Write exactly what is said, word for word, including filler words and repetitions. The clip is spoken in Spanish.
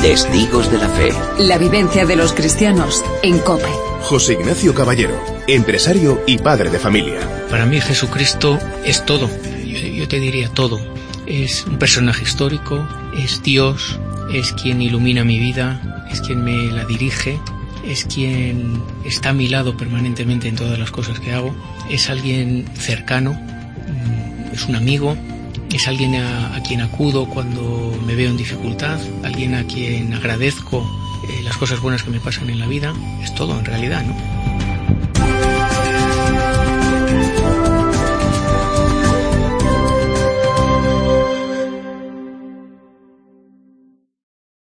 Testigos de la Fe. La vivencia de los cristianos en COPE. José Ignacio Caballero, empresario y padre de familia. Para mí Jesucristo es todo, yo, yo te diría todo. Es un personaje histórico, es Dios, es quien ilumina mi vida, es quien me la dirige, es quien está a mi lado permanentemente en todas las cosas que hago, es alguien cercano, es un amigo, es alguien a, a quien acudo cuando me veo en dificultad, alguien a quien agradezco eh, las cosas buenas que me pasan en la vida. Es todo en realidad, ¿no?